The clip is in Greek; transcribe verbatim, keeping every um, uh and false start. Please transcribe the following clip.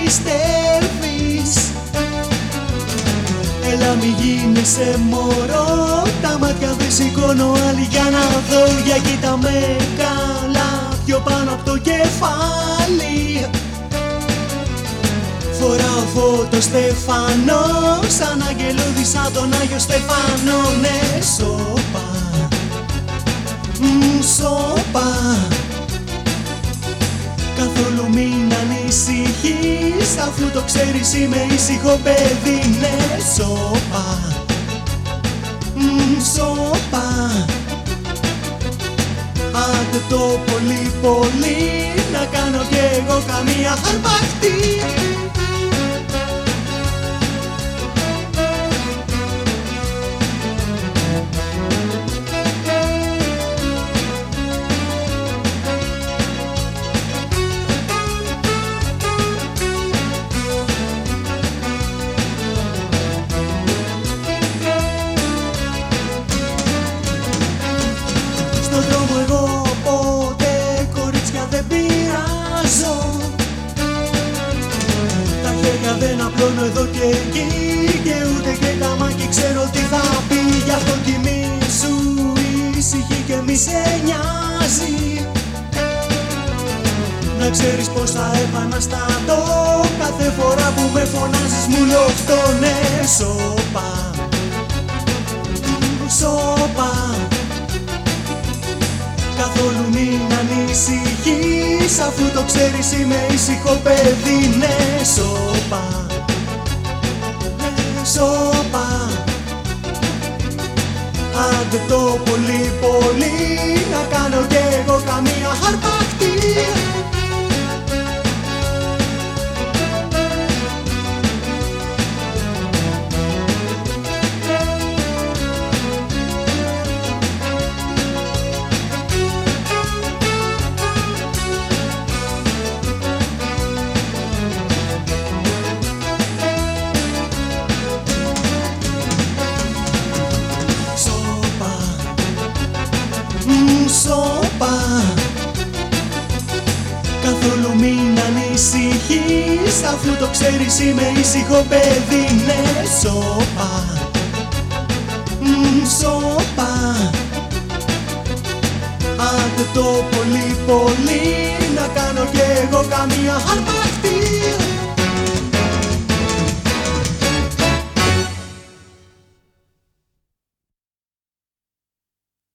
πιστεύεις. Έλα μη γίνεσαι μωρό, τα μάτια δεν σηκώνω άλλη για να δω. Για κοίτα με καλά, πιο πάνω από το κεφάλι. Φοράω φώτο στεφανό, σαν αγγελούδι σαν τον Άγιο Στεφανό. Ναι, σώπα, μ, σώπα. Καθόλου μην ανησυχείς, αφού το ξέρεις είμαι ήσυχο παιδί. Ναι, σώπα, μ, σώπα. Άντε το πολύ πολύ, να κάνω κι εγώ καμία αρπακτή. Στον δρόμο εγώ ποτέ κορίτσια δεν πειράζω. Τα χέρια δεν απλώνω εδώ και εκεί, και ούτε και καμάκι ξέρω τι θα πει. Γι' αυτό κοιμήσου ήσυχη και μη σε νοιάζει. Να ξέρεις πως θα επαναστατώ κάθε φορά που με φωνάζεις μου λοχτώ. Ναι, σώπα, σώπα. Καθόλου μην ανησυχείς, αφού το ξέρεις είμαι ήσυχο παιδί. Ναι, σώπα, ναι, σώπα. Άντε το πολύ πολύ, να κάνω κι εγώ καμία αρπακτή. Σώπα, καθόλου μην ανησυχείς, αφού το ξέρεις είμαι ήσυχο παιδί. Ναι, σώπα, μ, σώπα. Άντε το πολύ πολύ, να κάνω κι εγώ καμία αρπακτή.